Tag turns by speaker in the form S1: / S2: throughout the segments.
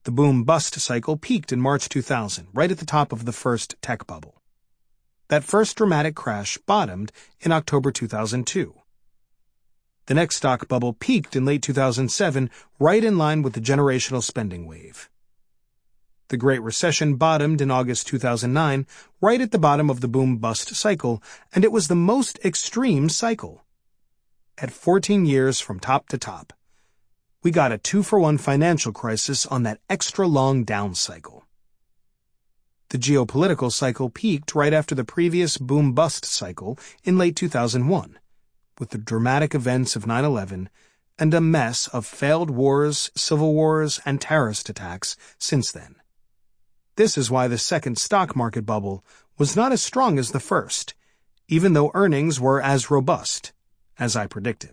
S1: The boom-bust cycle peaked in March 2000, right at the top of the first tech bubble. That first dramatic crash bottomed in October 2002. The next stock bubble peaked in late 2007, right in line with the generational spending wave. The Great Recession bottomed in August 2009, right at the bottom of the boom-bust cycle, and it was the most extreme cycle. At 14 years from top to top, we got a 2-for-1 financial crisis on that extra-long down cycle. The geopolitical cycle peaked right after the previous boom-bust cycle in late 2001, with the dramatic events of 9/11 and a mess of failed wars, civil wars, and terrorist attacks since then. This is why the second stock market bubble was not as strong as the first, even though earnings were as robust as I predicted.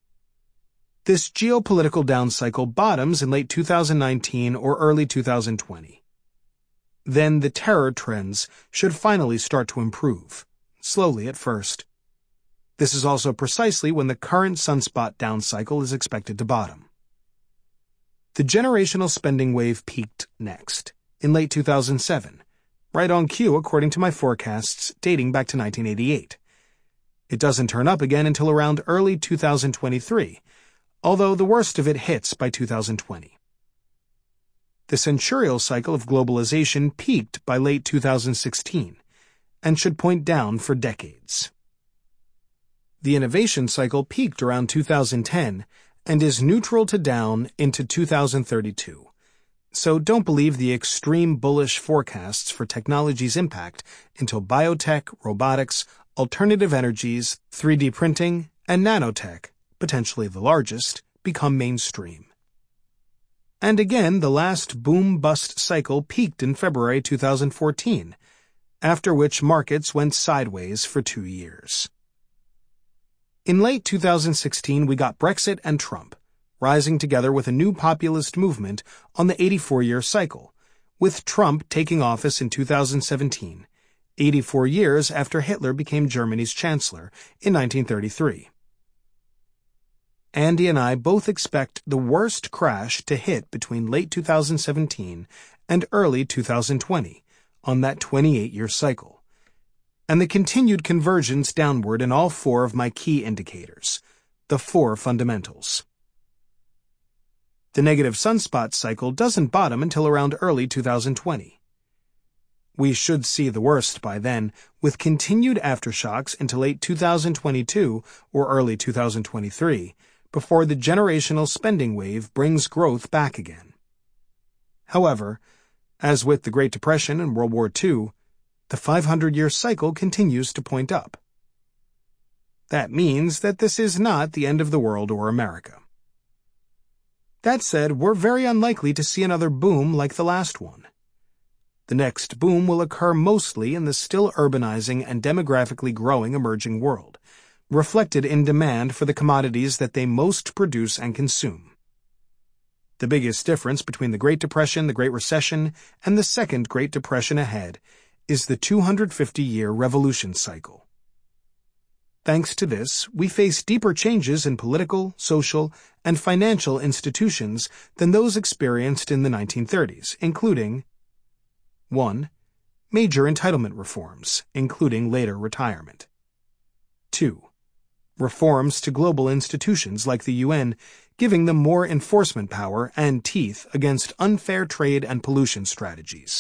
S1: This geopolitical down cycle bottoms in late 2019 or early 2020. Then the terror trends should finally start to improve, slowly at first. This is also precisely when the current sunspot down cycle is expected to bottom. The generational spending wave peaked next, in late 2007, right on cue according to my forecasts dating back to 1988. It doesn't turn up again until around early 2023, although the worst of it hits by 2020. The centurial cycle of globalization peaked by late 2016 and should point down for decades. The innovation cycle peaked around 2010 and is neutral to down into 2032. So don't believe the extreme bullish forecasts for technology's impact until biotech, robotics, alternative energies, 3D printing, and nanotech, potentially the largest, become mainstream. And again, the last boom-bust cycle peaked in February 2014, after which markets went sideways for 2 years. In late 2016, we got Brexit and Trump, rising together with a new populist movement on the 84-year cycle, with Trump taking office in 2017, 84 years after Hitler became Germany's chancellor in 1933. Andy and I both expect the worst crash to hit between late 2017 and early 2020 on that 28-year cycle, and the continued convergence downward in all 4 of my key indicators, the 4 fundamentals. The negative sunspot cycle doesn't bottom until around early 2020. We should see the worst by then, with continued aftershocks into late 2022 or early 2023, before the generational spending wave brings growth back again. However, as with the Great Depression and World War II, the 500-year cycle continues to point up. That means that this is not the end of the world or America. That said, we're very unlikely to see another boom like the last one. The next boom will occur mostly in the still urbanizing and demographically growing emerging world, reflected in demand for the commodities that they most produce and consume. The biggest difference between the Great Depression, the Great Recession, and the second Great Depression ahead is the 250-year revolution cycle. Thanks to this, we face deeper changes in political, social, and financial institutions than those experienced in the 1930s, including 1. Major entitlement reforms, including later retirement. 2. Reforms to global institutions like the UN, giving them more enforcement power and teeth against unfair trade and pollution strategies.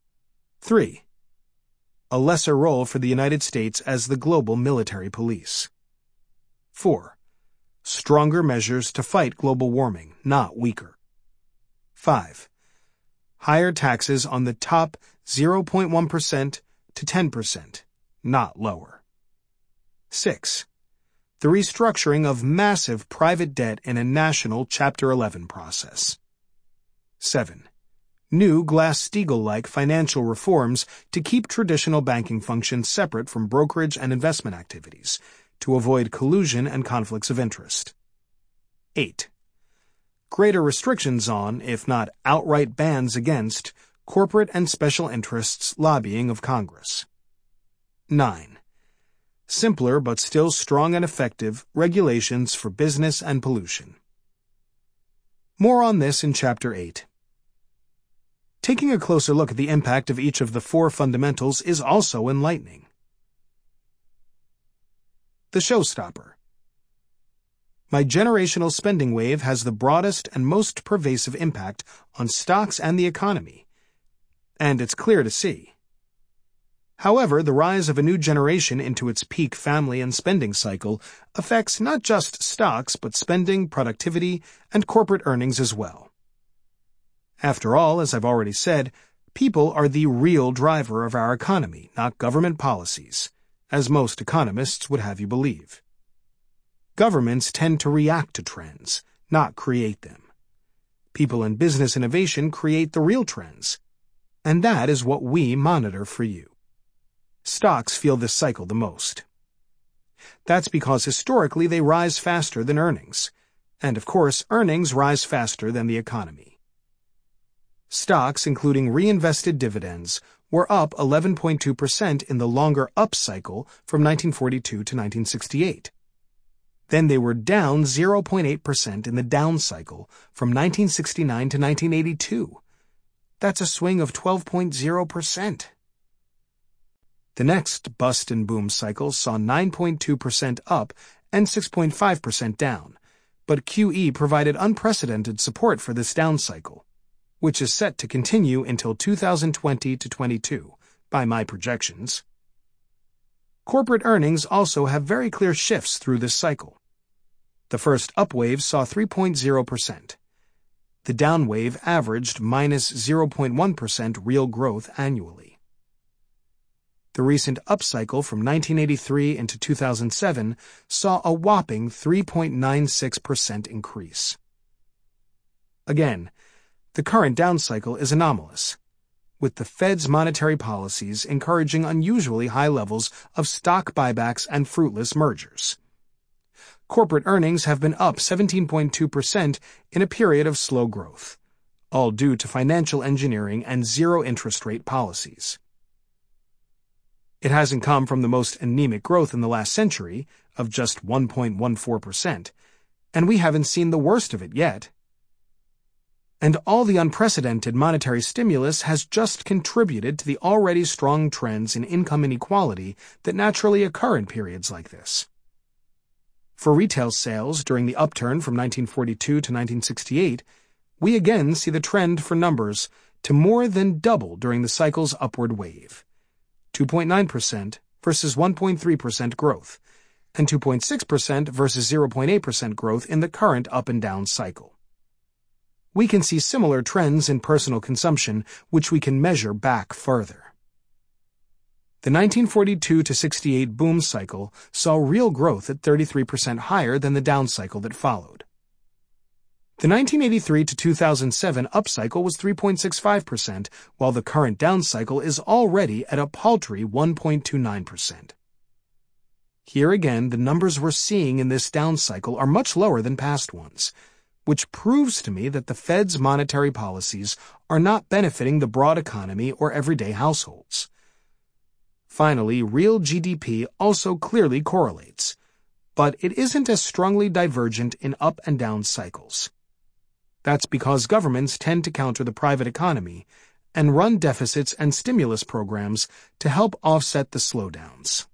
S1: 3. A lesser role for the United States as the global military police. 4. Stronger measures to fight global warming, not weaker. 5. Higher taxes on the top 0.1% to 10%, not lower. 6. The restructuring of massive private debt in a national Chapter 11 process. 7. New Glass-Steagall-like financial reforms to keep traditional banking functions separate from brokerage and investment activities, to avoid collusion and conflicts of interest. 8. Greater restrictions on, if not outright bans against, corporate and special interests lobbying of Congress. 9. Simpler but still strong and effective regulations for business and pollution. More on this in Chapter 8. Taking a closer look at the impact of each of the four fundamentals is also enlightening. The showstopper. My generational spending wave has the broadest and most pervasive impact on stocks and the economy, and it's clear to see. However, the rise of a new generation into its peak family and spending cycle affects not just stocks but spending, productivity, and corporate earnings as well. After all, as I've already said, people are the real driver of our economy, not government policies, as most economists would have you believe. Governments tend to react to trends, not create them. People in business innovation create the real trends, and that is what we monitor for you. Stocks feel this cycle the most. That's because historically they rise faster than earnings, and of course earnings rise faster than the economy. Stocks, including reinvested dividends, were up 11.2% in the longer up cycle from 1942 to 1968. Then they were down 0.8% in the down cycle from 1969 to 1982. That's a swing of 12.0%. The next bust and boom cycle saw 9.2% up and 6.5% down, but QE provided unprecedented support for this down cycle, which is set to continue until 2020 to 22, by my projections. Corporate earnings also have very clear shifts through this cycle. The first up wave saw 3.0%. The down wave averaged minus 0.1% real growth annually. The recent upcycle from 1983 into 2007 saw a whopping 3.96% increase. Again, the current down cycle is anomalous, with the Fed's monetary policies encouraging unusually high levels of stock buybacks and fruitless mergers. Corporate earnings have been up 17.2% in a period of slow growth, all due to financial engineering and zero interest rate policies. It hasn't come from the most anemic growth in the last century, of just 1.14%, and we haven't seen the worst of it yet. And all the unprecedented monetary stimulus has just contributed to the already strong trends in income inequality that naturally occur in periods like this. For retail sales during the upturn from 1942 to 1968, we again see the trend for numbers to more than double during the cycle's upward wave. 2.9% versus 1.3% growth, and 2.6% versus 0.8% growth in the current up and down cycle. We can see similar trends in personal consumption, which we can measure back further. The 1942 to 68 boom cycle saw real growth at 33% higher than the down cycle that followed. The 1983 to 2007 upcycle was 3.65%, while the current down cycle is already at a paltry 1.29%. Here again, the numbers we're seeing in this down cycle are much lower than past ones, which proves to me that the Fed's monetary policies are not benefiting the broad economy or everyday households. Finally, real GDP also clearly correlates, but it isn't as strongly divergent in up and down cycles. That's because governments tend to counter the private economy and run deficits and stimulus programs to help offset the slowdowns.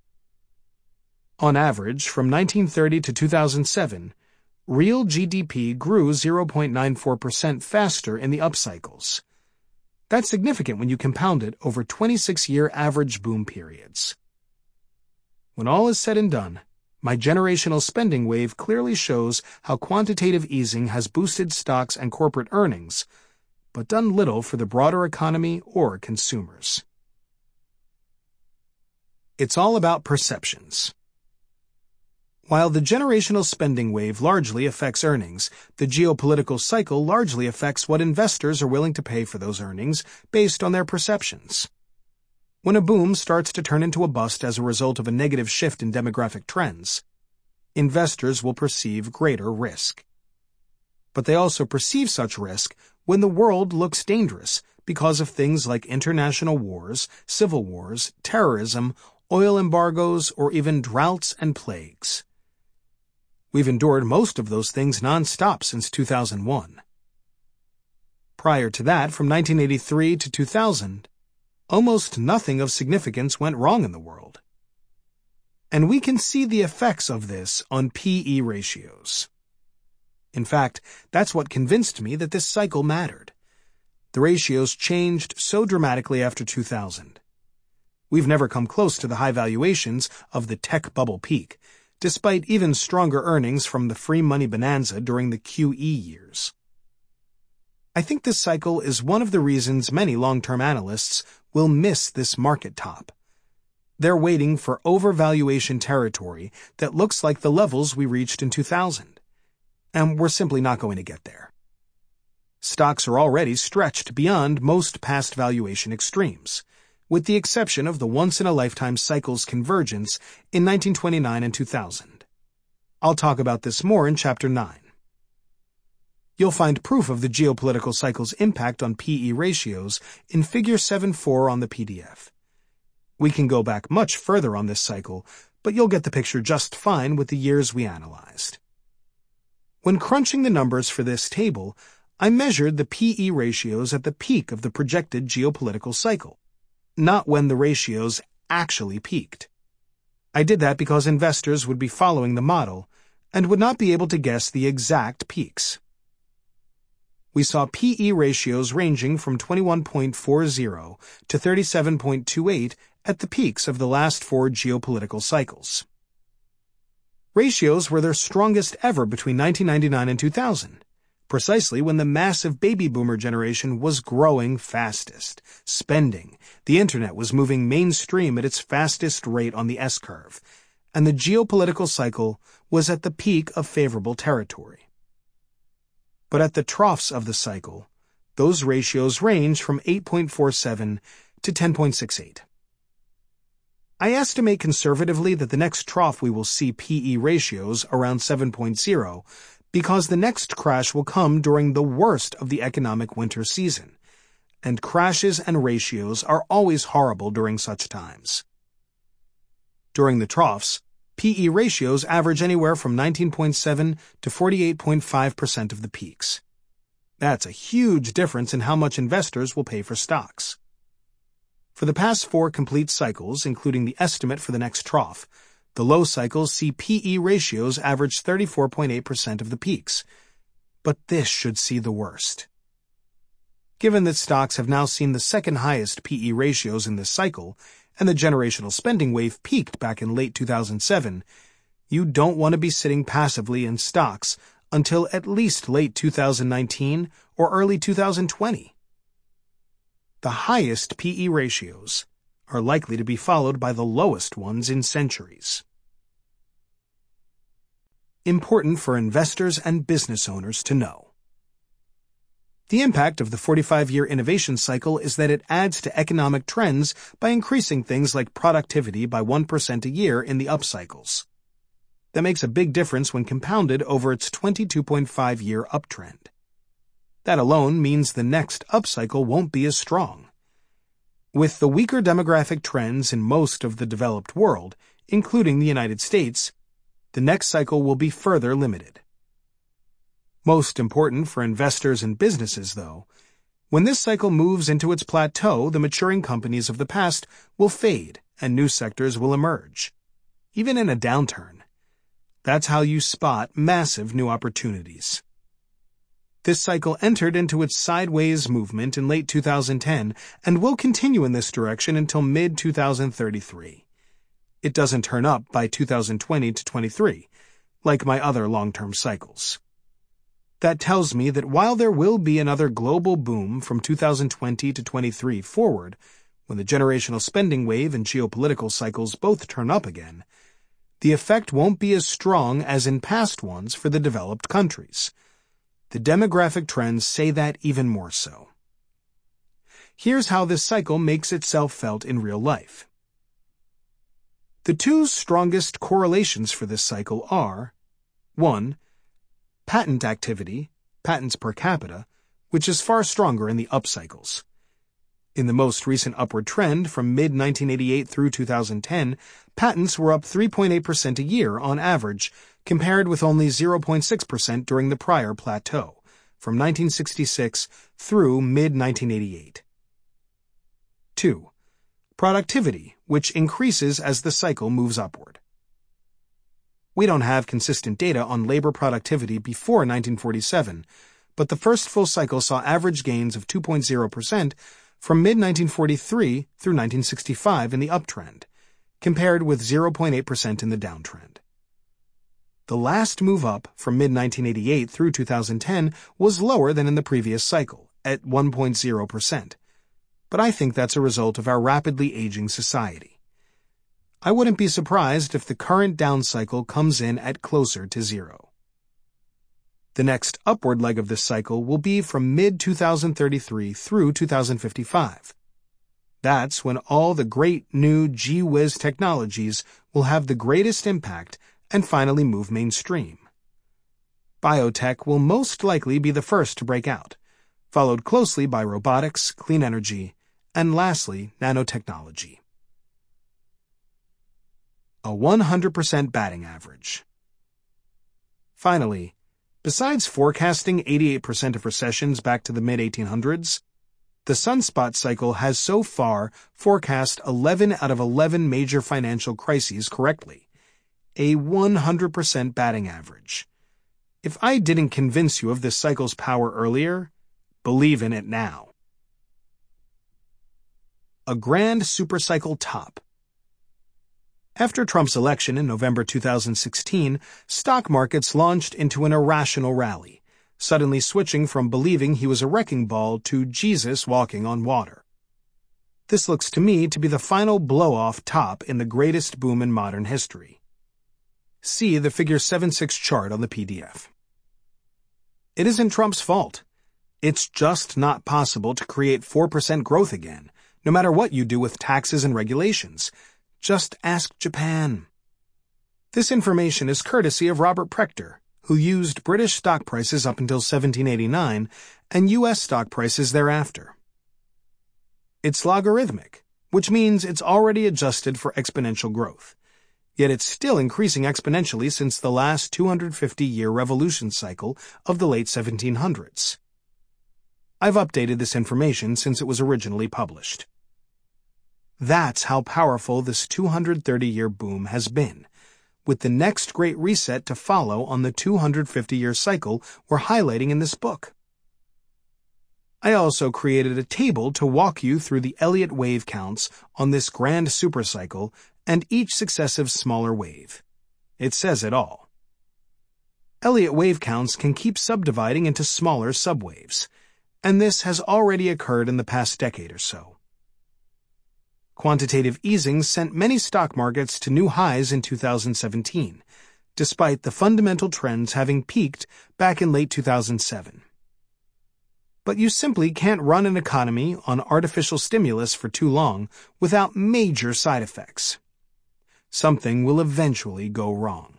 S1: On average, from 1930 to 2007, real GDP grew 0.94% faster in the upcycles. That's significant when you compound it over 26-year average boom periods. When all is said and done, my generational spending wave clearly shows how quantitative easing has boosted stocks and corporate earnings, but done little for the broader economy or consumers. It's all about perceptions. While the generational spending wave largely affects earnings, the geopolitical cycle largely affects what investors are willing to pay for those earnings based on their perceptions. When a boom starts to turn into a bust as a result of a negative shift in demographic trends, investors will perceive greater risk. But they also perceive such risk when the world looks dangerous because of things like international wars, civil wars, terrorism, oil embargoes, or even droughts and plagues. We've endured most of those things nonstop since 2001. Prior to that, from 1983 to 2000, almost nothing of significance went wrong in the world. And we can see the effects of this on P/E ratios. In fact, that's what convinced me that this cycle mattered. The ratios changed so dramatically after 2000. We've never come close to the high valuations of the tech bubble peak, despite even stronger earnings from the free money bonanza during the QE years. I think this cycle is one of the reasons many long-term analysts will miss this market top. They're waiting for overvaluation territory that looks like the levels we reached in 2000. And we're simply not going to get there. Stocks are already stretched beyond most past valuation extremes, with the exception of the once-in-a-lifetime cycle's convergence in 1929 and 2000. I'll talk about this more in Chapter 9. You'll find proof of the geopolitical cycle's impact on P/E ratios in Figure 7.4 on the PDF. We can go back much further on this cycle, but you'll get the picture just fine with the years we analyzed. When crunching the numbers for this table, I measured the P/E ratios at the peak of the projected geopolitical cycle, not when the ratios actually peaked. I did that because investors would be following the model and would not be able to guess the exact peaks. We saw P/E ratios ranging from 21.40 to 37.28 at the peaks of the last 4 geopolitical cycles. Ratios were their strongest ever between 1999 and 2000, precisely when the massive baby boomer generation was growing fastest. Spending, the internet was moving mainstream at its fastest rate on the S-curve, and the geopolitical cycle was at the peak of favorable territory. But at the troughs of the cycle, those ratios range from 8.47 to 10.68. I estimate conservatively that the next trough we will see P/E ratios around 7.0 because the next crash will come during the worst of the economic winter season, and crashes and ratios are always horrible during such times. During the troughs, P/E ratios average anywhere from 19.7 to 48.5% of the peaks. That's a huge difference in how much investors will pay for stocks. For the past 4 complete cycles, including the estimate for the next trough, the low cycles see P/E ratios average 34.8% of the peaks. But this should see the worst. Given that stocks have now seen the second highest P/E ratios in this cycle, and the generational spending wave peaked back in late 2007, you don't want to be sitting passively in stocks until at least late 2019 or early 2020. The highest P/E ratios are likely to be followed by the lowest ones in centuries. Important for investors and business owners to know. The impact of the 45-year innovation cycle is that it adds to economic trends by increasing things like productivity by 1% a year in the upcycles. That makes a big difference when compounded over its 22.5-year uptrend. That alone means the next upcycle won't be as strong. With the weaker demographic trends in most of the developed world, including the United States, the next cycle will be further limited. Most important for investors and businesses, though, when this cycle moves into its plateau, the maturing companies of the past will fade and new sectors will emerge, even in a downturn. That's how you spot massive new opportunities. This cycle entered into its sideways movement in late 2010 and will continue in this direction until mid-2033. It doesn't turn up by 2020 to 23, like my other long-term cycles. That tells me that while there will be another global boom from 2020 to 23 forward, when the generational spending wave and geopolitical cycles both turn up again, the effect won't be as strong as in past ones for the developed countries. The demographic trends say that even more so. Here's how this cycle makes itself felt in real life. The 2 strongest correlations for this cycle are 1. Patent activity, patents per capita, which is far stronger in the upcycles. In the most recent upward trend from mid-1988 through 2010, patents were up 3.8% a year on average, compared with only 0.6% during the prior plateau, from 1966 through mid-1988. 2. Productivity, which increases as the cycle moves upward. We don't have consistent data on labor productivity before 1947, but the first full cycle saw average gains of 2.0% from mid-1943 through 1965 in the uptrend, compared with 0.8% in the downtrend. The last move up from mid-1988 through 2010 was lower than in the previous cycle, at 1.0%, but I think that's a result of our rapidly aging society. I wouldn't be surprised if the current down cycle comes in at closer to 0. The next upward leg of this cycle will be from mid-2033 through 2055. That's when all the great new gee-whiz technologies will have the greatest impact and finally move mainstream. Biotech will most likely be the first to break out, followed closely by robotics, clean energy, and lastly, nanotechnology. A 100% batting average. Finally, besides forecasting 88% of recessions back to the mid-1800s, the sunspot cycle has so far forecast 11 out of 11 major financial crises correctly, a 100% batting average. If I didn't convince you of this cycle's power earlier, believe in it now. A grand supercycle top. After Trump's election in November 2016, stock markets launched into an irrational rally, suddenly switching from believing he was a wrecking ball to Jesus walking on water. This looks to me to be the final blow-off top in the greatest boom in modern history. See the Figure 7.6 chart on the PDF. It isn't Trump's fault. It's just not possible to create 4% growth again, no matter what you do with taxes and regulations. Just ask Japan. This information is courtesy of Robert Prechter, who used British stock prices up until 1789 and U.S. stock prices thereafter. It's logarithmic, which means it's already adjusted for exponential growth, yet it's still increasing exponentially since the last 250-year revolution cycle of the late 1700s. I've updated this information since it was originally published. That's how powerful this 230-year boom has been, with the next great reset to follow on the 250-year cycle we're highlighting in this book. I also created a table to walk you through the Elliott wave counts on this grand supercycle and each successive smaller wave. It says it all. Elliott wave counts can keep subdividing into smaller subwaves, and this has already occurred in the past decade or so. Quantitative easing sent many stock markets to new highs in 2017, despite the fundamental trends having peaked back in late 2007. But you simply can't run an economy on artificial stimulus for too long without major side effects. Something will eventually go wrong.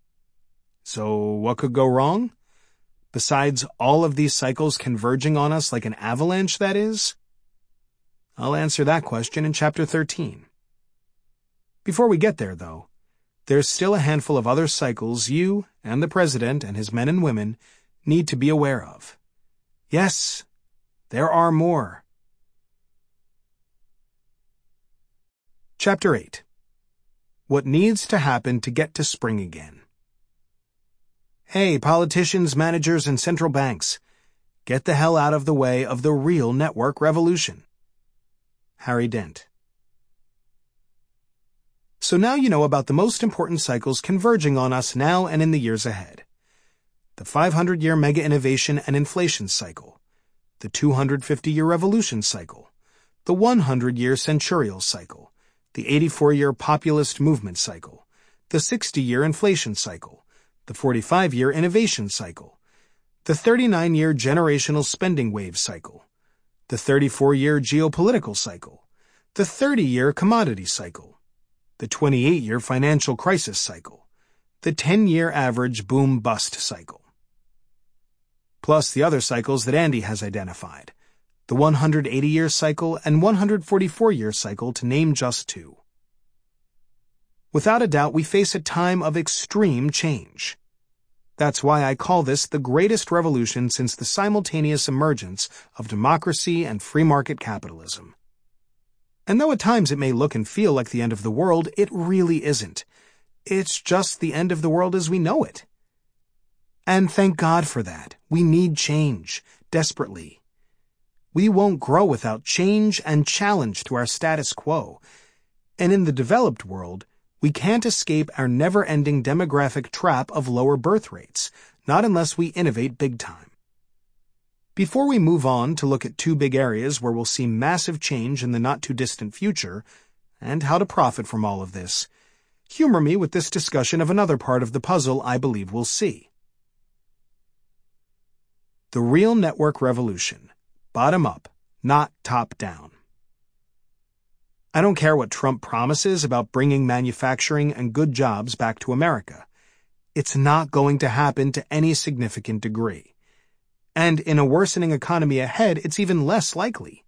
S1: So what could go wrong? Besides all of these cycles converging on us like an avalanche, that is? I'll answer that question in Chapter 13. Before we get there, though, there's still a handful of other cycles you and the President and his men and women need to be aware of. Yes, there are more. Chapter 8. What needs to happen to get to spring again? Hey, politicians, managers, and central banks, get the hell out of the way of the real network revolution. Harry Dent. So now you know about the most important cycles converging on us now and in the years ahead. The 500-year mega innovation and inflation cycle, the 250-year revolution cycle, the 100-year centurial cycle, the 84-year populist movement cycle, the 60-year inflation cycle, the 45-year innovation cycle, the 39-year generational spending wave cycle, the 34-year geopolitical cycle, the 30-year commodity cycle, the 28-year financial crisis cycle, the 10-year average boom-bust cycle. Plus the other cycles that Andy has identified, the 180-year cycle and 144-year cycle to name just two. Without a doubt, we face a time of extreme change. That's why I call this the greatest revolution since the simultaneous emergence of democracy and free market capitalism. And though at times it may look and feel like the end of the world, it really isn't. It's just the end of the world as we know it. And thank God for that. We need change, desperately. We won't grow without change and challenge to our status quo. And in the developed world, we can't escape our never-ending demographic trap of lower birth rates, not unless we innovate big time. Before we move on to look at two big areas where we'll see massive change in the not-too-distant future, and how to profit from all of this, humor me with this discussion of another part of the puzzle I believe we'll see. The real network revolution. Bottom up, not top down. I don't care what Trump promises about bringing manufacturing and good jobs back to America. It's not going to happen to any significant degree. And in a worsening economy ahead, it's even less likely.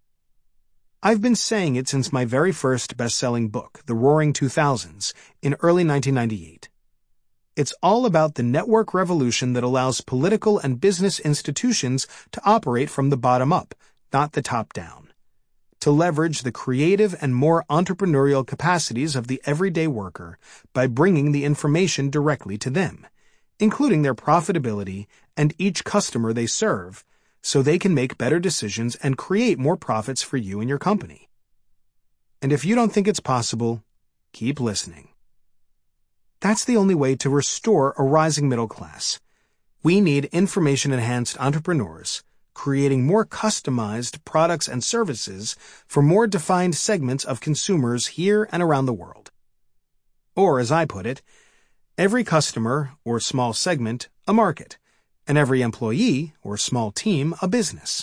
S1: I've been saying it since my very first best-selling book, The Roaring 2000s, in early 1998. It's all about the network revolution that allows political and business institutions to operate from the bottom up, not the top down. To leverage the creative and more entrepreneurial capacities of the everyday worker by bringing the information directly to them, including their profitability and each customer they serve, so they can make better decisions and create more profits for you and your company. And if you don't think it's possible, keep listening. That's the only way to restore a rising middle class. We need information-enhanced entrepreneurs, creating more customized products and services for more defined segments of consumers here and around the world. Or, as I put it, every customer, or small segment, a market, and every employee, or small team, a business.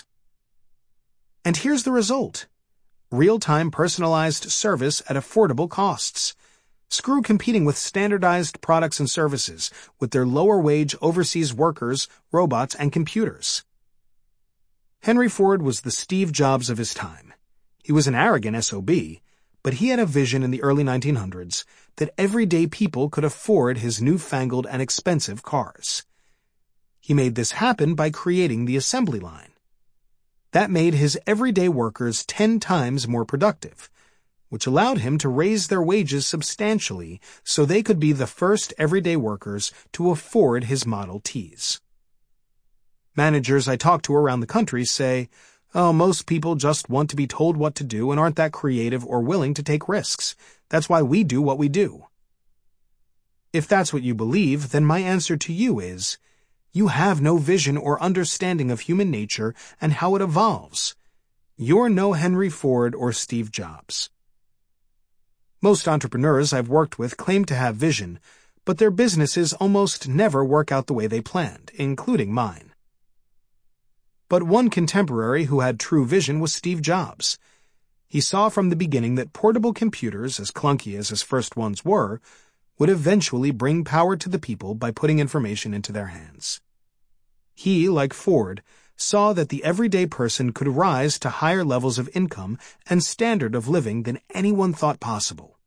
S1: And here's the result. Real-time personalized service at affordable costs. Screw competing with standardized products and services with their lower-wage overseas workers, robots, and computers. Henry Ford was the Steve Jobs of his time. He was an arrogant SOB, but he had a vision in the early 1900s that everyday people could afford his newfangled and expensive cars. He made this happen by creating the assembly line. That made his everyday workers 10 times more productive, which allowed him to raise their wages substantially so they could be the first everyday workers to afford his Model Ts. Managers I talk to around the country say, "Oh, most people just want to be told what to do and aren't that creative or willing to take risks. That's why we do what we do." If that's what you believe, then my answer to you is, you have no vision or understanding of human nature and how it evolves. You're no Henry Ford or Steve Jobs. Most entrepreneurs I've worked with claim to have vision, but their businesses almost never work out the way they planned, including mine. But one contemporary who had true vision was Steve Jobs. He saw from the beginning that portable computers, as clunky as his first ones were, would eventually bring power to the people by putting information into their hands. He, like Ford, saw that the everyday person could rise to higher levels of income and standard of living than anyone thought possible.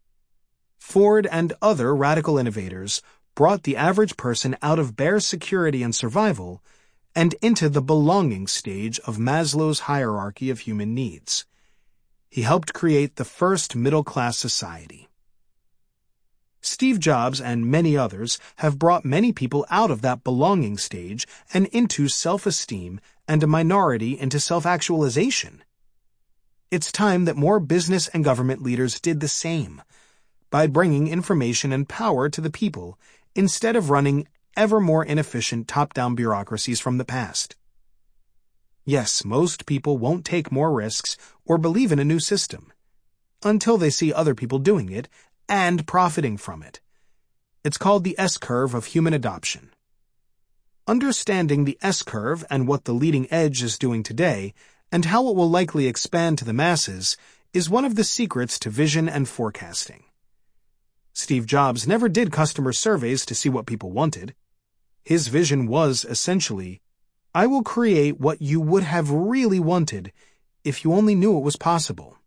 S1: Ford and other radical innovators brought the average person out of bare security and survival and into the belonging stage of Maslow's hierarchy of human needs. He helped create the first middle-class society. Steve Jobs and many others have brought many people out of that belonging stage and into self-esteem and a minority into self-actualization. It's time that more business and government leaders did the same, by bringing information and power to the people instead of running ever more inefficient top-down bureaucracies from the past. Yes, most people won't take more risks or believe in a new system until they see other people doing it and profiting from it. It's called the S-curve of human adoption. Understanding the S-curve and what the leading edge is doing today and how it will likely expand to the masses is one of the secrets to vision and forecasting. Steve Jobs never did customer surveys to see what people wanted. His vision was, essentially, I will create what you would have really wanted if you only knew it was possible.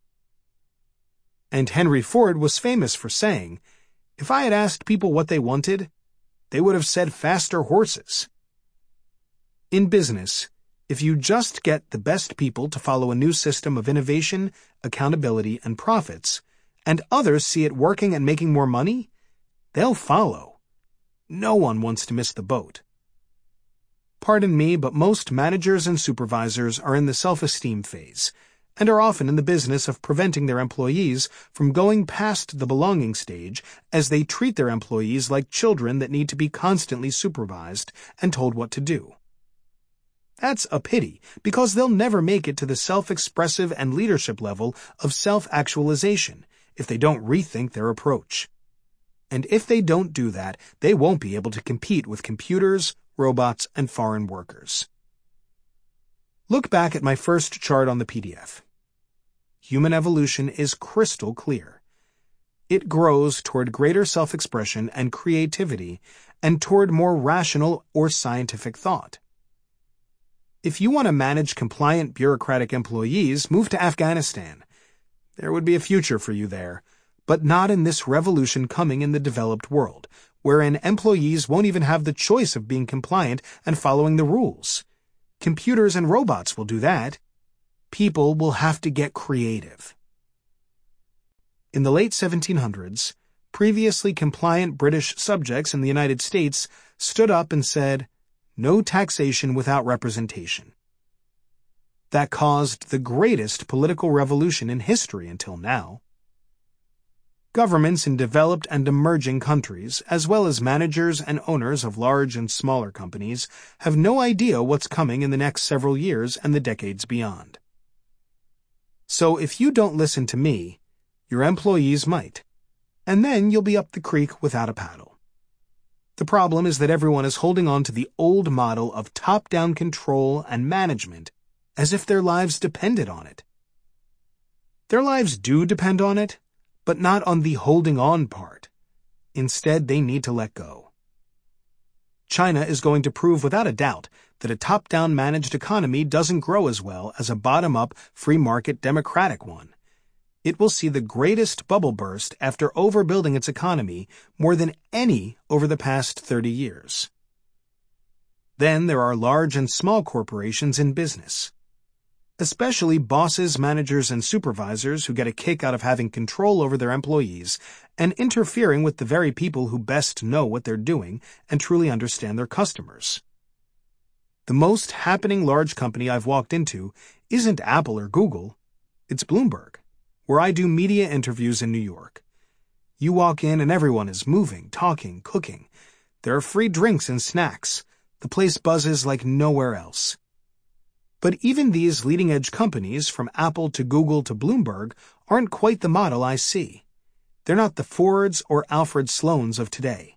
S1: And Henry Ford was famous for saying, if I had asked people what they wanted, They would have said faster horses. In business, if you just get the best people to follow a new system of innovation, accountability, and profits, and others see it working and making more money, they'll follow. No one wants to miss the boat. Pardon me, but most managers and supervisors are in the self-esteem phase, and are often in the business of preventing their employees from going past the belonging stage as they treat their employees like children that need to be constantly supervised and told what to do. That's a pity, because they'll never make it to the self-expressive and leadership level of self-actualization if they don't rethink their approach. And if they don't do that, they won't be able to compete with computers, robots, and foreign workers. Look back at my first chart on the PDF. Human evolution is crystal clear. It grows toward greater self-expression and creativity, and toward more rational or scientific thought. If you want to manage compliant bureaucratic employees, move to Afghanistan. There would be a future for you there, but not in this revolution coming in the developed world, wherein employees won't even have the choice of being compliant and following the rules. Computers and robots will do that. People will have to get creative. In the late 1700s, previously compliant British subjects in the United States stood up and said, "No taxation without representation." That caused the greatest political revolution in history until now. Governments in developed and emerging countries, as well as managers and owners of large and smaller companies, have no idea what's coming in the next several years and the decades beyond. So if you don't listen to me, your employees might, and then you'll be up the creek without a paddle. The problem is that everyone is holding on to the old model of top-down control and management as if their lives depended on it. Their lives do depend on it, but not on the holding on part. Instead, they need to let go. China is going to prove without a doubt that a top-down managed economy doesn't grow as well as a bottom-up free market democratic one. It will see the greatest bubble burst after overbuilding its economy more than any over the past 30 years. Then there are large and small corporations in business. Especially bosses, managers, and supervisors who get a kick out of having control over their employees and interfering with the very people who best know what they're doing and truly understand their customers. The most happening large company I've walked into isn't Apple or Google, it's Bloomberg, where I do media interviews in New York. You walk in and everyone is moving, talking, cooking. There are free drinks and snacks. The place buzzes like nowhere else. But even these leading-edge companies, from Apple to Google to Bloomberg, aren't quite the model I see. They're not the Fords or Alfred Sloans of today.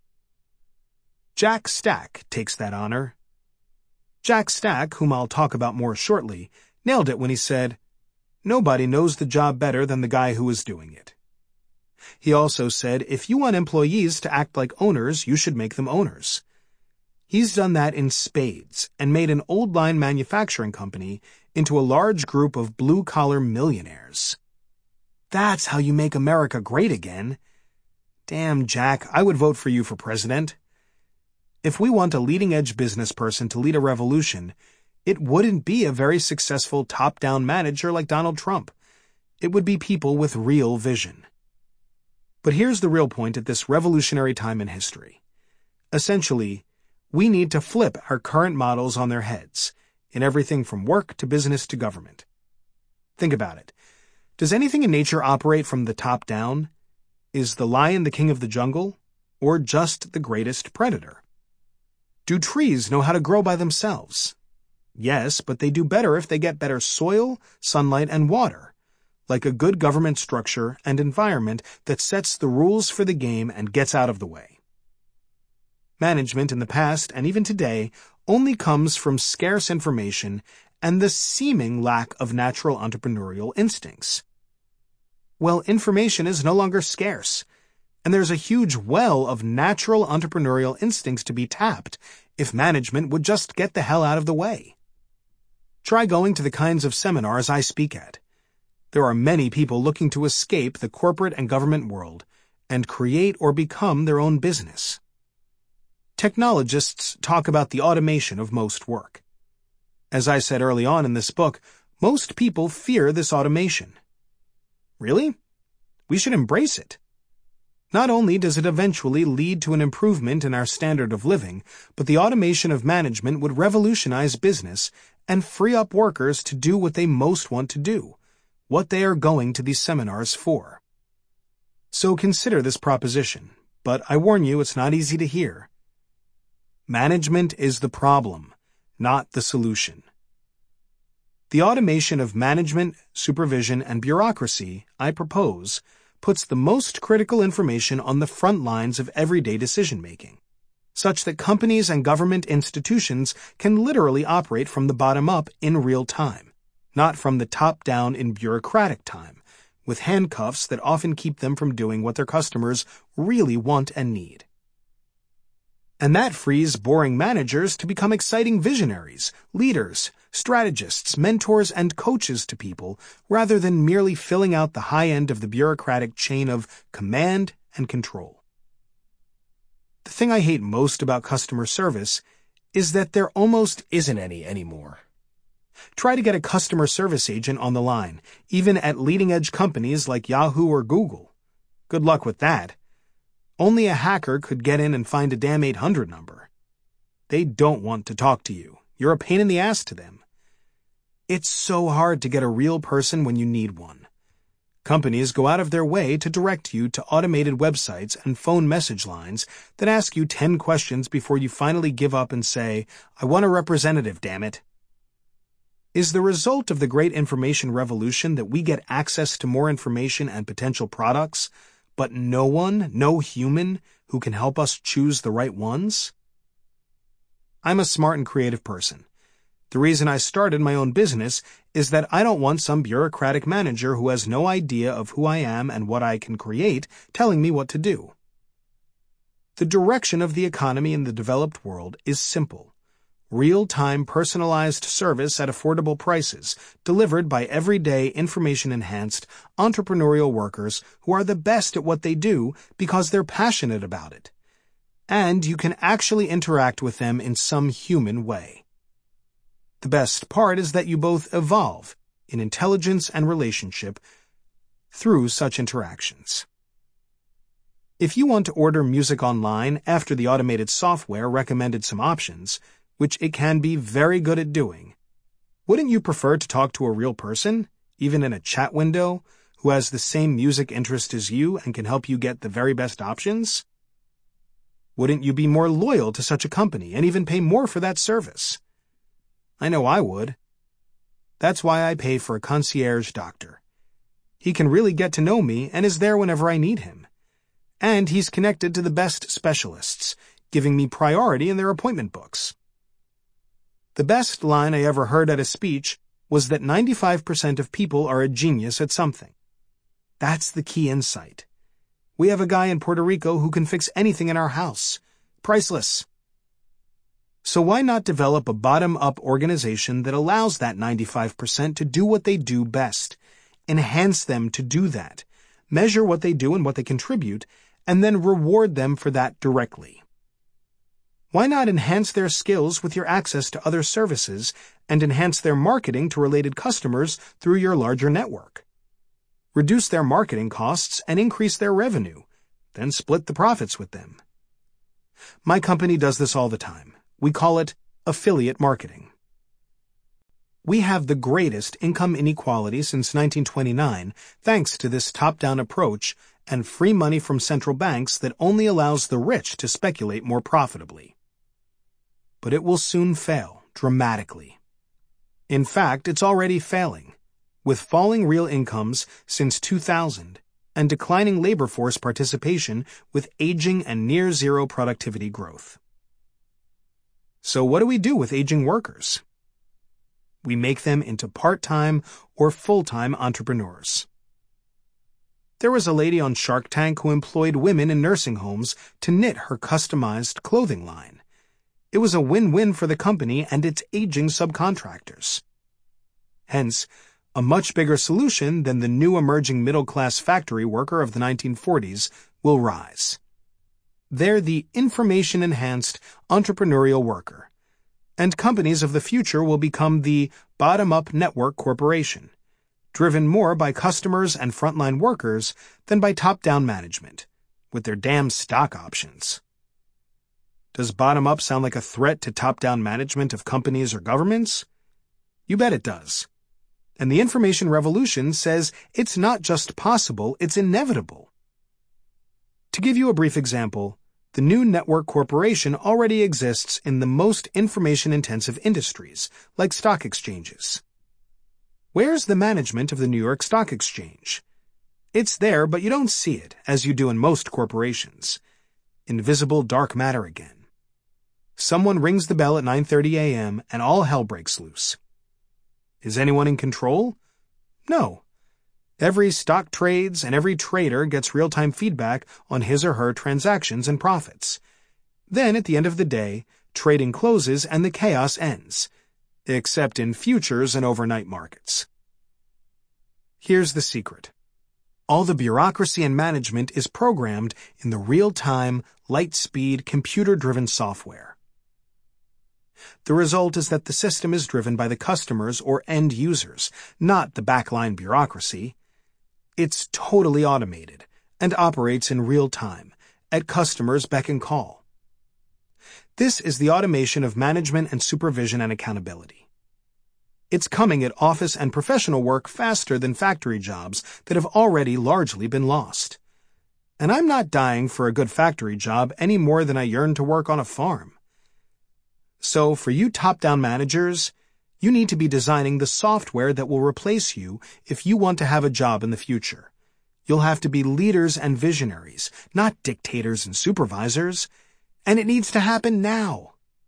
S1: Jack Stack takes that honor. Jack Stack, whom I'll talk about more shortly, nailed it when he said, "Nobody knows the job better than the guy who is doing it." He also said, if you want employees to act like owners, you should make them owners. He's done that in spades and made an old-line manufacturing company into a large group of blue-collar millionaires. That's how you make America great again. Damn, Jack, I would vote for you for president. If we want a leading-edge business person to lead a revolution, it wouldn't be a very successful top-down manager like Donald Trump. It would be people with real vision. But here's the real point at this revolutionary time in history. Essentially, we need to flip our current models on their heads, in everything from work to business to government. Think about it. Does anything in nature operate from the top down? Is the lion the king of the jungle, or just the greatest predator? Do trees know how to grow by themselves? Yes, but they do better if they get better soil, sunlight, and water, like a good government structure and environment that sets the rules for the game and gets out of the way. Management in the past and even today only comes from scarce information and the seeming lack of natural entrepreneurial instincts. Well, information is no longer scarce, and there's a huge well of natural entrepreneurial instincts to be tapped if management would just get the hell out of the way. Try going to the kinds of seminars I speak at. There are many people looking to escape the corporate and government world and create or become their own business. Technologists talk about the automation of most work. As I said early on in this book, most people fear this automation. Really? We should embrace it. Not only does it eventually lead to an improvement in our standard of living, but the automation of management would revolutionize business and free up workers to do what they most want to do, what they are going to these seminars for. So consider this proposition, but I warn you it's not easy to hear. Management is the problem, not the solution. The automation of management, supervision, and bureaucracy, I propose, puts the most critical information on the front lines of everyday decision-making, such that companies and government institutions can literally operate from the bottom up in real time, not from the top down in bureaucratic time, with handcuffs that often keep them from doing what their customers really want and need. And that frees boring managers to become exciting visionaries, leaders, strategists, mentors, and coaches to people, rather than merely filling out the high end of the bureaucratic chain of command and control. The thing I hate most about customer service is that there almost isn't any anymore. Try to get a customer service agent on the line, even at leading-edge companies like Yahoo or Google. Good luck with that. Only a hacker could get in and find a damn 800 number. They don't want to talk to you. You're a pain in the ass to them. It's so hard to get a real person when you need one. Companies go out of their way to direct you to automated websites and phone message lines that ask you 10 questions before you finally give up and say, "I want a representative, damn it." Is the result of the great information revolution that we get access to more information and potential products, but no human, who can help us choose the right ones? I'm a smart and creative person. The reason I started my own business is that I don't want some bureaucratic manager who has no idea of who I am and what I can create telling me what to do. The direction of the economy in the developed world is simple. Real-time personalized service at affordable prices, delivered by everyday information-enhanced entrepreneurial workers who are the best at what they do because they're passionate about it. And you can actually interact with them in some human way. The best part is that you both evolve in intelligence and relationship through such interactions. If you want to order music online after the automated software recommended some options, which it can be very good at doing, wouldn't you prefer to talk to a real person, even in a chat window, who has the same music interest as you and can help you get the very best options? Wouldn't you be more loyal to such a company and even pay more for that service? I know I would. That's why I pay for a concierge doctor. He can really get to know me and is there whenever I need him. And he's connected to the best specialists, giving me priority in their appointment books. The best line I ever heard at a speech was that 95% of people are a genius at something. That's the key insight. We have a guy in Puerto Rico who can fix anything in our house. Priceless. So why not develop a bottom-up organization that allows that 95% to do what they do best, enhance them to do that, measure what they do and what they contribute, and then reward them for that directly? Why not enhance their skills with your access to other services and enhance their marketing to related customers through your larger network? Reduce their marketing costs and increase their revenue, then split the profits with them. My company does this all the time. We call it affiliate marketing. We have the greatest income inequality since 1929 thanks to this top-down approach and free money from central banks that only allows the rich to speculate more profitably. But it will soon fail, dramatically. In fact, it's already failing, with falling real incomes since 2000 and declining labor force participation with aging and near-zero productivity growth. So what do we do with aging workers? We make them into part-time or full-time entrepreneurs. There was a lady on Shark Tank who employed women in nursing homes to knit her customized clothing line. It was a win-win for the company and its aging subcontractors. Hence, a much bigger solution than the new emerging middle-class factory worker of the 1940s will rise. They're the information-enhanced entrepreneurial worker. And companies of the future will become the bottom-up network corporation, driven more by customers and frontline workers than by top-down management, with their damn stock options. Does bottom-up sound like a threat to top-down management of companies or governments? You bet it does. And the information revolution says it's not just possible, it's inevitable. To give you a brief example, the new network corporation already exists in the most information-intensive industries, like stock exchanges. Where's the management of the New York Stock Exchange? It's there, but you don't see it, as you do in most corporations. Invisible dark matter again. Someone rings the bell at 9:30 a.m. and all hell breaks loose. Is anyone in control? No. Every stock trades and every trader gets real-time feedback on his or her transactions and profits. Then, at the end of the day, trading closes and the chaos ends, except in futures and overnight markets. Here's the secret. All the bureaucracy and management is programmed in the real-time, light-speed, computer-driven software. The result is that the system is driven by the customers or end users, not the backline bureaucracy. It's totally automated and operates in real time, at customers' beck and call. This is the automation of management and supervision and accountability. It's coming at office and professional work faster than factory jobs that have already largely been lost. And I'm not dying for a good factory job any more than I yearn to work on a farm. So for you top-down managers, you need to be designing the software that will replace you if you want to have a job in the future. You'll have to be leaders and visionaries, not dictators and supervisors. And it needs to happen now.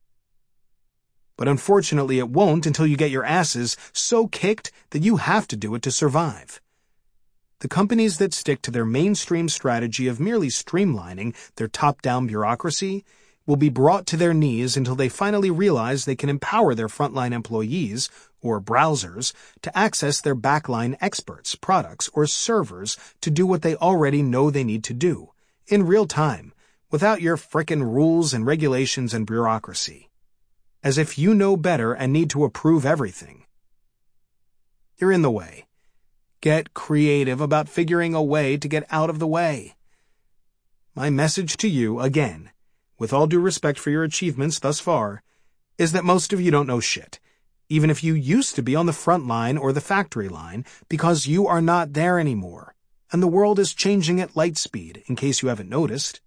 S1: But unfortunately it won't until you get your asses so kicked that you have to do it to survive. The companies that stick to their mainstream strategy of merely streamlining their top-down bureaucracy will be brought to their knees until they finally realize they can empower their frontline employees, or browsers, to access their backline experts, products, or servers to do what they already know they need to do, in real time, without your frickin' rules and regulations and bureaucracy. As if you know better and need to approve everything. You're in the way. Get creative about figuring a way to get out of the way. My message to you, again, with all due respect for your achievements thus far, is that most of you don't know shit, even if you used to be on the front line or the factory line, because you are not there anymore, and the world is changing at light speed, in case you haven't noticed.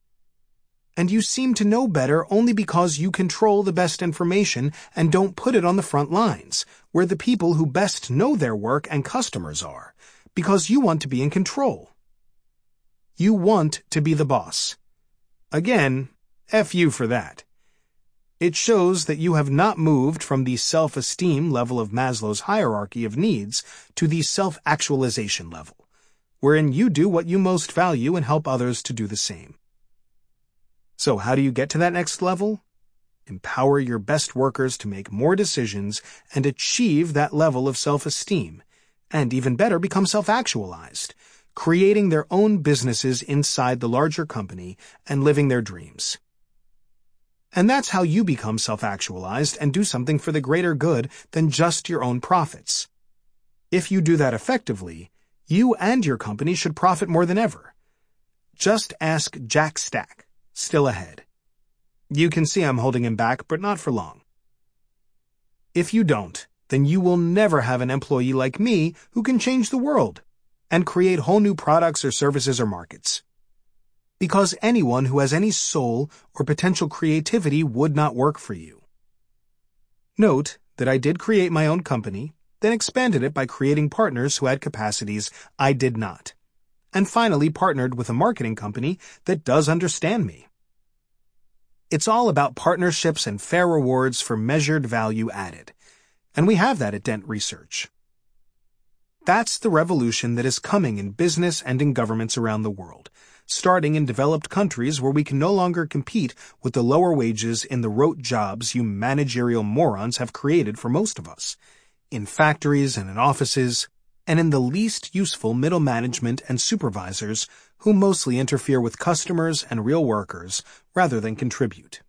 S1: And you seem to know better only because you control the best information and don't put it on the front lines, where the people who best know their work and customers are, because you want to be in control. You want to be the boss. Again, F you for that. It shows that you have not moved from the self-esteem level of Maslow's hierarchy of needs to the self-actualization level, wherein you do what you most value and help others to do the same. So how do you get to that next level? Empower your best workers to make more decisions and achieve that level of self-esteem, and even better, become self-actualized, creating their own businesses inside the larger company and living their dreams. And that's how you become self-actualized and do something for the greater good than just your own profits. If you do that effectively, you and your company should profit more than ever. Just ask Jack Stack, still ahead. You can see I'm holding him back, but not for long. If you don't, then you will never have an employee like me who can change the world and create whole new products or services or markets. Because anyone who has any soul or potential creativity would not work for you. Note that I did create my own company, then expanded it by creating partners who had capacities I did not, and finally partnered with a marketing company that does understand me. It's all about partnerships and fair rewards for measured value added, and we have that at Dent Research. That's the revolution that is coming in business and in governments around the world, starting in developed countries where we can no longer compete with the lower wages in the rote jobs you managerial morons have created for most of us, in factories and in offices, and in the least useful middle management and supervisors who mostly interfere with customers and real workers rather than contribute.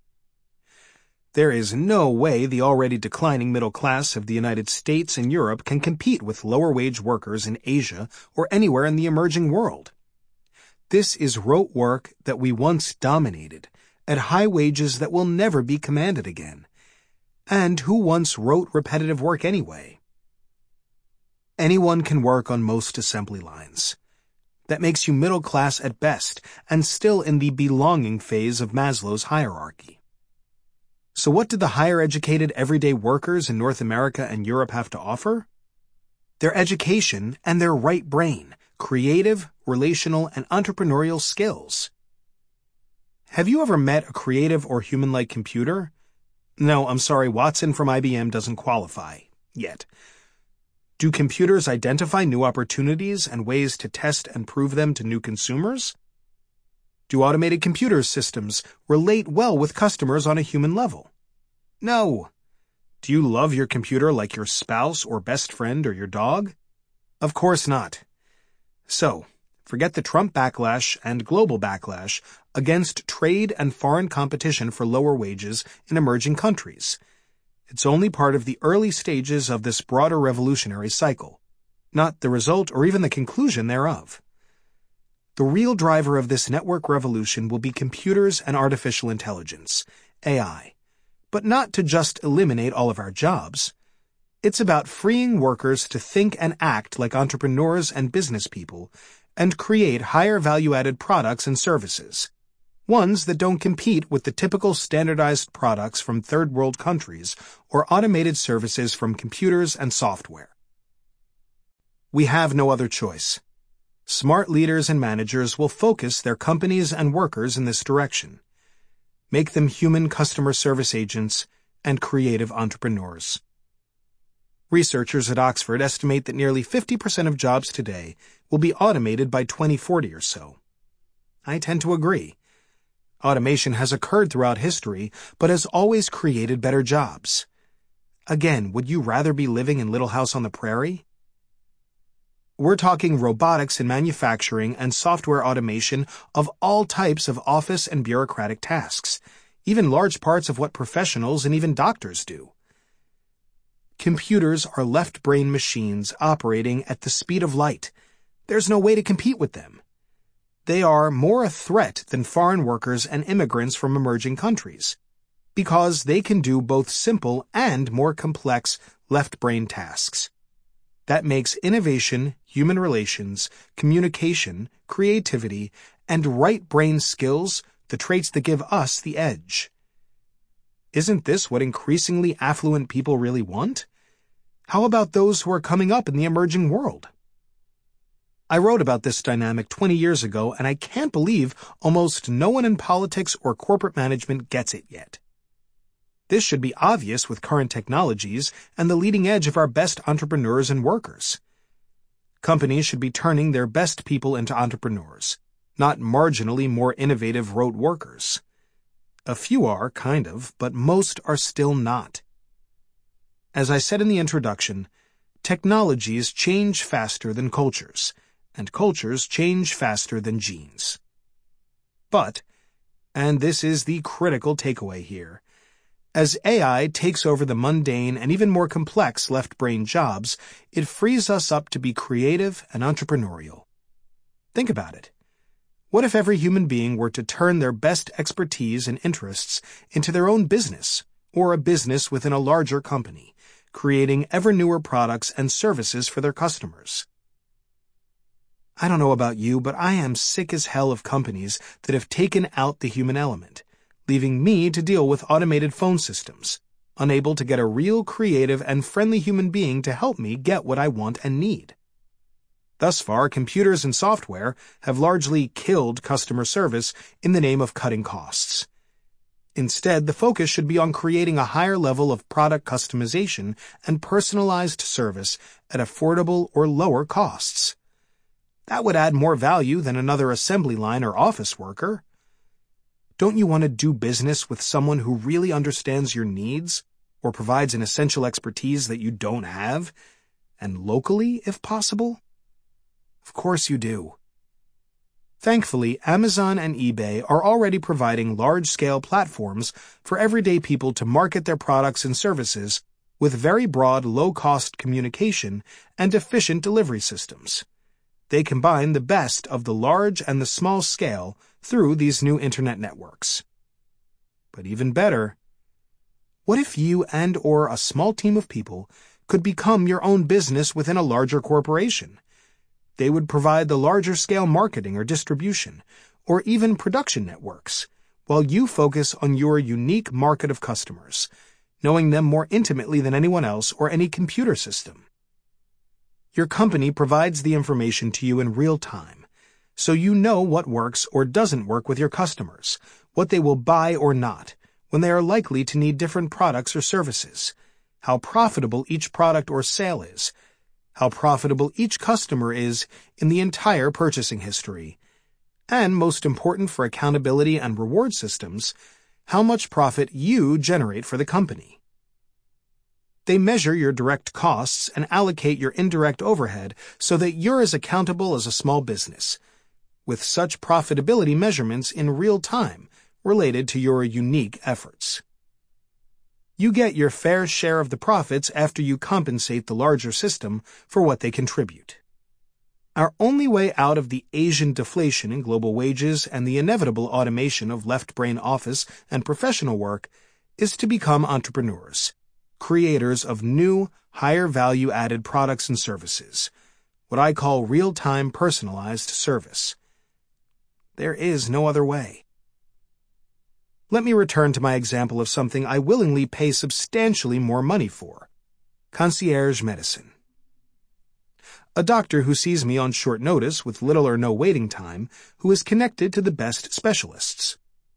S1: There is no way the already declining middle class of the United States and Europe can compete with lower-wage workers in Asia or anywhere in the emerging world. This is rote work that we once dominated, at high wages that will never be commanded again. And who once wrote repetitive work anyway? Anyone can work on most assembly lines. That makes you middle class at best and still in the belonging phase of Maslow's hierarchy. So what did the higher-educated everyday workers in North America and Europe have to offer? Their education and their right brain, creative, relational, and entrepreneurial skills. Have you ever met a creative or human-like computer? No, I'm sorry, Watson from IBM doesn't qualify. Yet. Do computers identify new opportunities and ways to test and prove them to new consumers? Do automated computer systems relate well with customers on a human level? No. Do you love your computer like your spouse or best friend or your dog? Of course not. So, forget the Trump backlash and global backlash against trade and foreign competition for lower wages in emerging countries. It's only part of the early stages of this broader revolutionary cycle, not the result or even the conclusion thereof. The real driver of this network revolution will be computers and artificial intelligence, AI, but not to just eliminate all of our jobs. It's about freeing workers to think and act like entrepreneurs and business people and create higher value-added products and services, ones that don't compete with the typical standardized products from third-world countries or automated services from computers and software. We have no other choice. Smart leaders and managers will focus their companies and workers in this direction. Make them human customer service agents and creative entrepreneurs. Researchers at Oxford estimate that nearly 50% of jobs today will be automated by 2040 or so. I tend to agree. Automation has occurred throughout history, but has always created better jobs. Again, would you rather be living in Little House on the Prairie? We're talking robotics in manufacturing and software automation of all types of office and bureaucratic tasks, even large parts of what professionals and even doctors do. Computers are left-brain machines operating at the speed of light. There's no way to compete with them. They are more a threat than foreign workers and immigrants from emerging countries, because they can do both simple and more complex left-brain tasks. That makes innovation, human relations, communication, creativity, and right-brain skills the traits that give us the edge. Isn't this what increasingly affluent people really want? How about those who are coming up in the emerging world? I wrote about this dynamic 20 years ago, and I can't believe almost no one in politics or corporate management gets it yet. This should be obvious with current technologies and the leading edge of our best entrepreneurs and workers. Companies should be turning their best people into entrepreneurs, not marginally more innovative rote workers. A few are, kind of, but most are still not. As I said in the introduction, technologies change faster than cultures, and cultures change faster than genes. But, and this is the critical takeaway here, as AI takes over the mundane and even more complex left-brain jobs, it frees us up to be creative and entrepreneurial. Think about it. What if every human being were to turn their best expertise and interests into their own business, or a business within a larger company, creating ever newer products and services for their customers? I don't know about you, but I am sick as hell of companies that have taken out the human element, leaving me to deal with automated phone systems, unable to get a real creative and friendly human being to help me get what I want and need. Thus far, computers and software have largely killed customer service in the name of cutting costs. Instead, the focus should be on creating a higher level of product customization and personalized service at affordable or lower costs. That would add more value than another assembly line or office worker. Don't you want to do business with someone who really understands your needs or provides an essential expertise that you don't have, and locally if possible? Of course you do. Thankfully, Amazon and eBay are already providing large-scale platforms for everyday people to market their products and services with very broad, low-cost communication and efficient delivery systems. They combine the best of the large and the small scale through these new internet networks. But even better, what if you and/or a small team of people could become your own business within a larger corporation? They would provide the larger-scale marketing or distribution, or even production networks, while you focus on your unique market of customers, knowing them more intimately than anyone else or any computer system. Your company provides the information to you in real time, so you know what works or doesn't work with your customers, what they will buy or not, when they are likely to need different products or services, how profitable each product or sale is, how profitable each customer is in the entire purchasing history, and most important for accountability and reward systems, how much profit you generate for the company. They measure your direct costs and allocate your indirect overhead so that you're as accountable as a small business, with such profitability measurements in real time related to your unique efforts. You get your fair share of the profits after you compensate the larger system for what they contribute. Our only way out of the Asian deflation in global wages and the inevitable automation of left-brain office and professional work is to become entrepreneurs, creators of new, higher value-added products and services, what I call real-time personalized service. There is no other way. Let me return to my example of something I willingly pay substantially more money for: concierge medicine. A doctor who sees me on short notice with little or no waiting time, who is connected to the best specialists.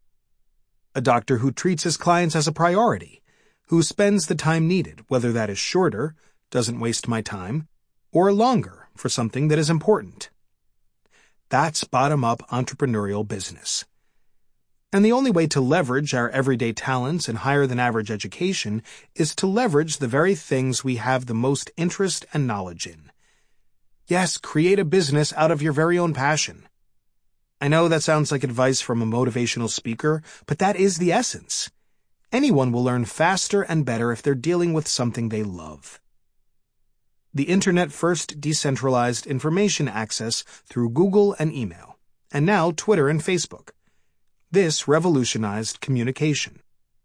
S1: A doctor who treats his clients as a priority, who spends the time needed, whether that is shorter, doesn't waste my time, or longer for something that is important. That's bottom-up entrepreneurial business. And the only way to leverage our everyday talents and higher-than-average education is to leverage the very things we have the most interest and knowledge in. Yes, create a business out of your very own passion. I know that sounds like advice from a motivational speaker, but that is the essence. Anyone will learn faster and better if they're dealing with something they love. The Internet first decentralized information access through Google and email, and now Twitter and Facebook. This revolutionized communication.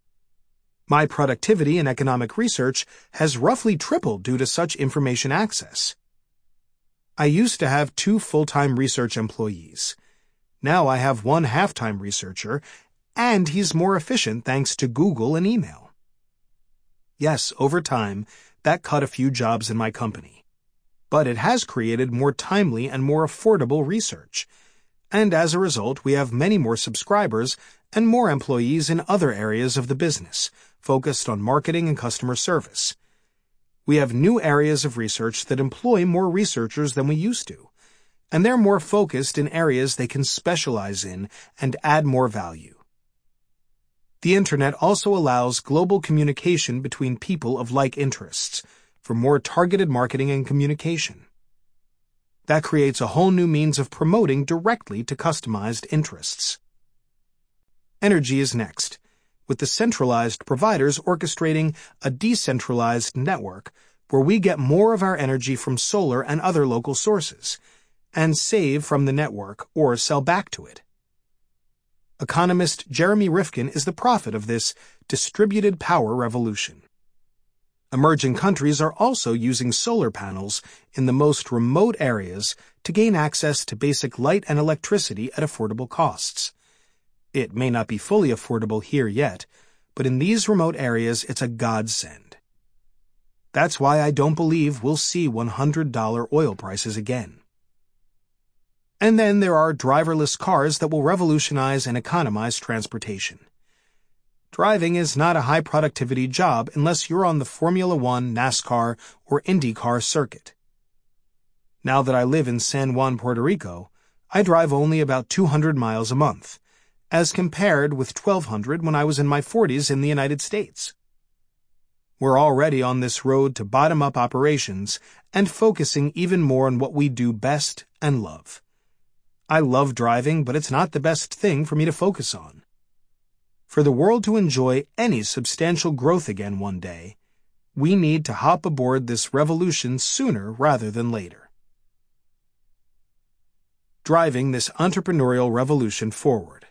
S1: My productivity in economic research has roughly tripled due to such information access. I used to have 2 full-time research employees. Now I have 1 half-time researcher, and he's more efficient thanks to Google and email. Yes, over time, that cut a few jobs in my company. But it has created more timely and more affordable research. And as a result, we have many more subscribers and more employees in other areas of the business, focused on marketing and customer service. We have new areas of research that employ more researchers than we used to, and they're more focused in areas they can specialize in and add more value. The Internet also allows global communication between people of like interests for more targeted marketing and communication. That creates a whole new means of promoting directly to customized interests. Energy is next, with the centralized providers orchestrating a decentralized network where we get more of our energy from solar and other local sources, and save from the network or sell back to it. Economist Jeremy Rifkin is the prophet of this distributed power revolution. Emerging countries are also using solar panels in the most remote areas to gain access to basic light and electricity at affordable costs. It may not be fully affordable here yet, but in these remote areas it's a godsend. That's why I don't believe we'll see $100 oil prices again. And then there are driverless cars that will revolutionize and economize transportation. Driving is not a high-productivity job unless you're on the Formula One, NASCAR, or IndyCar circuit. Now that I live in San Juan, Puerto Rico, I drive only about 200 miles a month, as compared with 1,200 when I was in my 40s in the United States. We're already on this road to bottom-up operations and focusing even more on what we do best and love. I love driving, but it's not the best thing for me to focus on. For the world to enjoy any substantial growth again one day, we need to hop aboard this revolution sooner rather than later. Driving this entrepreneurial revolution forward.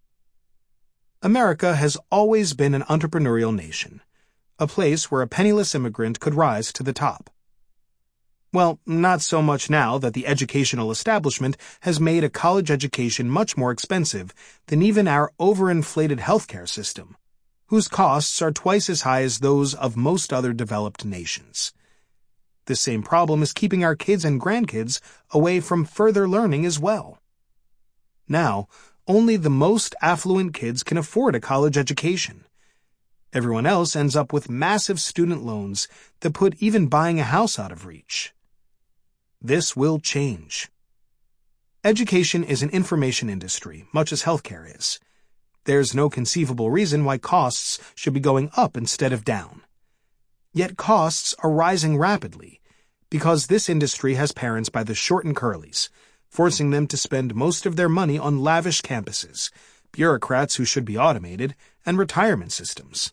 S1: America has always been an entrepreneurial nation, a place where a penniless immigrant could rise to the top. Well, not so much now that the educational establishment has made a college education much more expensive than even our overinflated healthcare system, whose costs are twice as high as those of most other developed nations. This same problem is keeping our kids and grandkids away from further learning as well. Now, only the most affluent kids can afford a college education. Everyone else ends up with massive student loans that put even buying a house out of reach. This will change. Education is an information industry, much as healthcare is. There's no conceivable reason why costs should be going up instead of down. Yet costs are rising rapidly because this industry has parents by the short and curlies, forcing them to spend most of their money on lavish campuses, bureaucrats who should be automated, and retirement systems.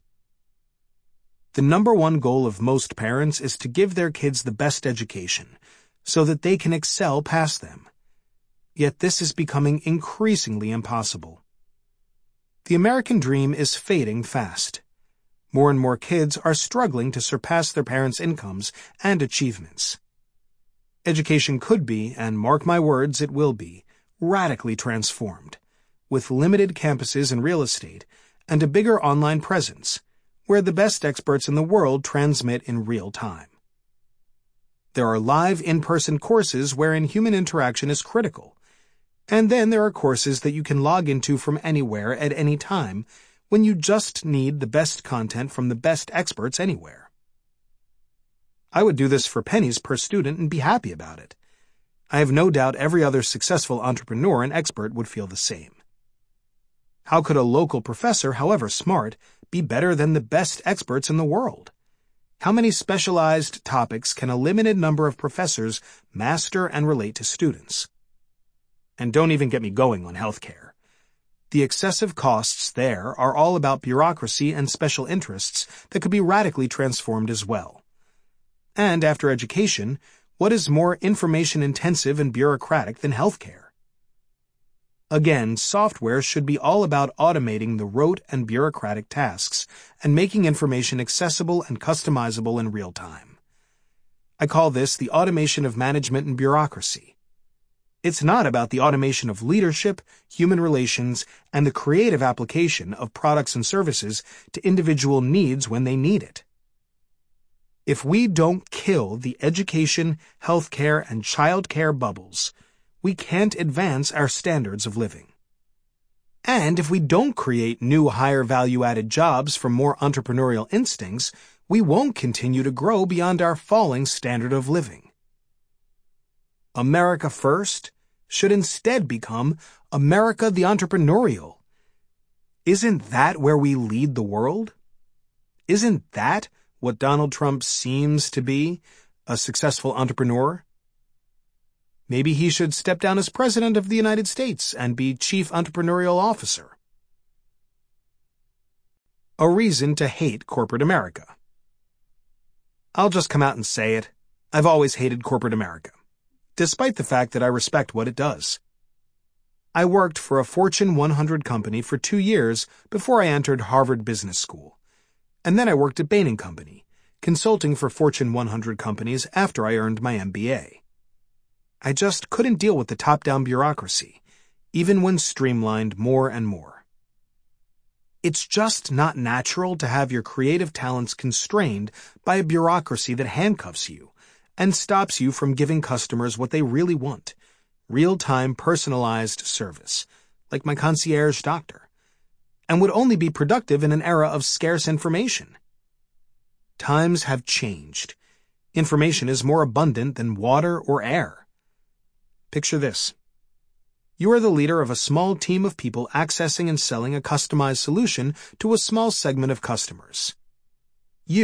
S1: The number one goal of most parents is to give their kids the best education, so that they can excel past them. Yet this is becoming increasingly impossible. The American dream is fading fast. More and more kids are struggling to surpass their parents' incomes and achievements. Education could be, and mark my words, it will be, radically transformed, with limited campuses and real estate, and a bigger online presence, where the best experts in the world transmit in real time. There are live in-person courses wherein human interaction is critical, and then there are courses that you can log into from anywhere at any time when you just need the best content from the best experts anywhere. I would do this for pennies per student and be happy about it. I have no doubt every other successful entrepreneur and expert would feel the same. How could a local professor, however smart, be better than the best experts in the world? How many specialized topics can a limited number of professors master and relate to students? And don't even get me going on healthcare. The excessive costs there are all about bureaucracy and special interests that could be radically transformed as well. And after education, what is more information-intensive and bureaucratic than healthcare? Again, software should be all about automating the rote and bureaucratic tasks and making information accessible and customizable in real time. I call this the automation of management and bureaucracy. It's not about the automation of leadership, human relations, and the creative application of products and services to individual needs when they need it. If we don't kill the education, healthcare, and childcare bubbles, we can't advance our standards of living. And if we don't create new higher value-added jobs from more entrepreneurial instincts, we won't continue to grow beyond our falling standard of living. America First should instead become America the Entrepreneurial. Isn't that where we lead the world? Isn't that what Donald Trump seems to be, a successful entrepreneur? Maybe he should step down as President of the United States and be Chief Entrepreneurial Officer. A reason to hate corporate America. I'll just come out and say it. I've always hated corporate America, despite the fact that I respect what it does. I worked for a Fortune 100 company for 2 years before I entered Harvard Business School, and then I worked at Bain & Company, consulting for Fortune 100 companies after I earned my MBA. I just couldn't deal with the top-down bureaucracy, even when streamlined more and more. It's just not natural to have your creative talents constrained by a bureaucracy that handcuffs you and stops you from giving customers what they really want, real-time personalized service, like my concierge doctor, and would only be productive in an era of scarce information. Times have changed. Information is more abundant than water or air. Picture this. You are the leader of a small team of people accessing and selling a customized solution to a small segment of customers. You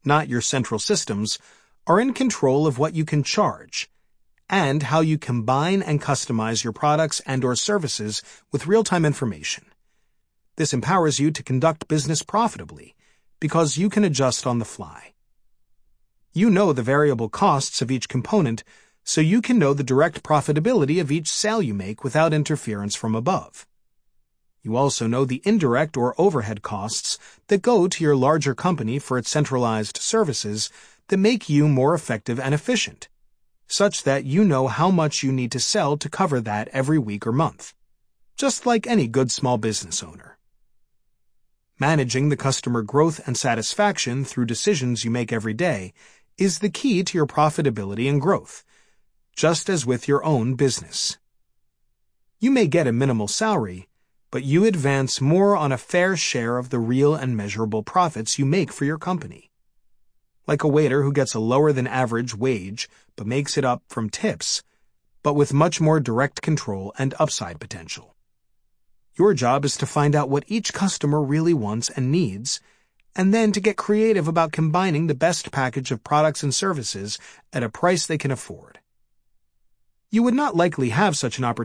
S1: not your central systems, are in control of what you can charge and how you combine and customize your products and/or services with real-time information. This empowers you to conduct business profitably because you can adjust on the fly. You know the variable costs of each component, so you can know the direct profitability of each sale you make without interference from above. You also know the indirect or overhead costs that go to your larger company for its centralized services that make you more effective and efficient, such that you know how much you need to sell to cover that every week or month, just like any good small business owner. Managing the customer growth and satisfaction through decisions you make every day is the key to your profitability and growth, just as with your own business. You may get a minimal salary, but you advance more on a fair share of the real and measurable profits you make for your company. Like a waiter who gets a lower than average wage but makes it up from tips, but with much more direct control and upside potential. Your job is to find out what each customer really wants and needs, and then to get creative about combining the best package of products and services at a price they can afford. You would not likely have such an opportunity